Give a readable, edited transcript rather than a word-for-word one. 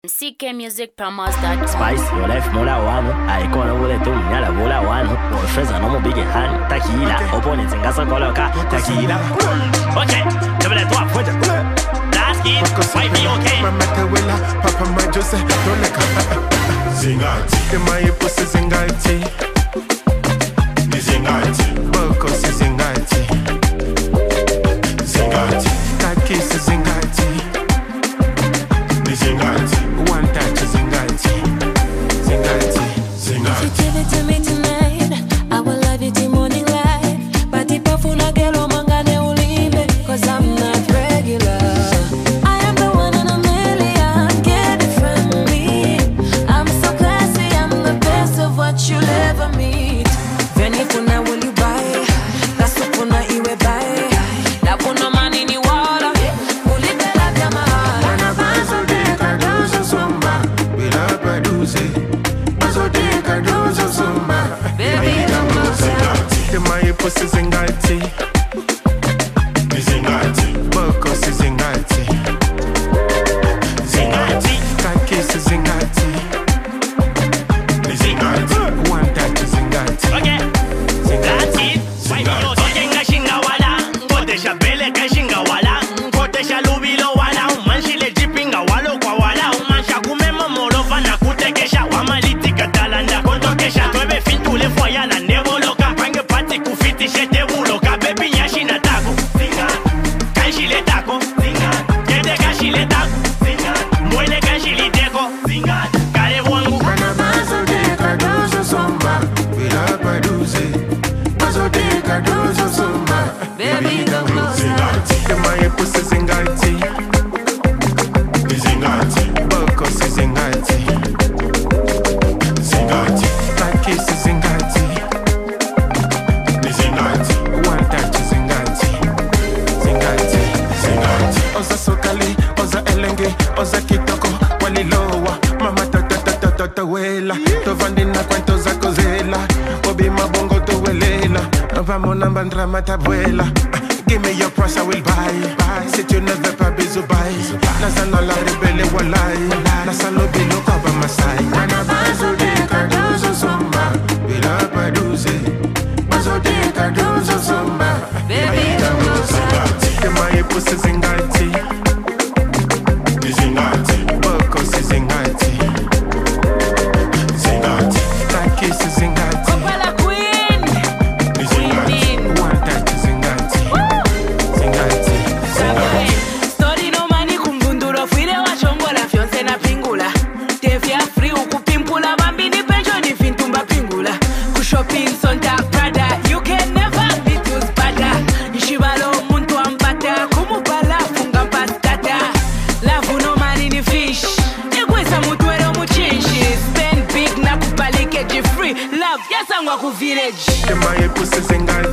CKmusicpromos.com. Spice, your life mola wano. Aikona wole tu nyala bola wano. Boyfriends are no more big hand. Tequila, opponents and gasa coloca. Tequila. Okay, double toi, pointe. Last kid, might be okay. Mama Tawela, Papa Majose, Doleka. Zingati, the my pussy Zingati. Zingati, Bokos is Zingati. Zingati, Takis is Zingati. Zingati, one touch is Zingati. Zingati, Zingati. If you give it to me tonight, I will love you till morning light. But if I funa gelo mangane ulimbe, cause I'm not regular. I am the one in a million, get it from me. I'm so classy, I'm the best of what you'll ever meet. Veni kuna will you buy? Kasu kuna iwe buy. La kuna mani ni wala. Ulipe la jamahara. Wana bazo de kadozo sumba. Bila paduze. Bazo de kadozo sumba. Baby, don't go Zingati, the my pussy Zingati. Zingati, Bokos is Zingati. Zingati, Takis is Zingati. Zingati, one touch is Zingati. Okay, that's it. Might be okay. Ngashinga wala, ngotesha bele kashinga wala, ngotesha lubilo wala, umanshile jipinga walo kwa wala, umansha kumema morofa na kutekesha, wamaliti katalanda kontokesha, twebe fintu le foya na nevoloka, pange pati kufiti shete buloka, baby nyashi na tako, kanshile tako, kede kanshile tako, mwele kanshile teko, kare wangu. Wana bazo de kadozo sumba. Bila paduze. Bazo de kadozo sumba. Baby, don't go Zingati, the my pussy Zingati. Zingati, Bokos is Zingati. Zingati, Takis is Zingati. Zingati, one touch is Zingati. Zingati, Zingati. Oza sokali, oza elenge, oza kitoko, walilowa. Mama tawela, tovandina kwanto za kozela. Obi mabongo towelela, vamona bandra matabuela. Give me your price, I will buy. Si tu ne veux pas bisou bye. Nasana la rebelle walai. Nasalo bilo kaba masai. Wana bazo de kadozo sumba. Bila paduze. Bazo de kadozo sumba. Baby, don't go Zingati, the my pussy Zingati. Zingati, Bokos is Zingati. Zingati, Takis is Zingati. Opala Queen. Zingati, one touch is Zingati. Zingati, Zingati. Story no mani kumgunduro file wa shongo la fionse na pingula. Tevia free ukupimpula mambini penjo ni fintumba pingula. Kushopping sonta Prada, you can never be too spada. Nishibalo muntu ambata, kumupala funga mpastata. Lavu no mani ni fish, ekwesa mutuero muchinshi. Spend big na kupalike free. Love, yasangwa ku village. The my pussy Zingati.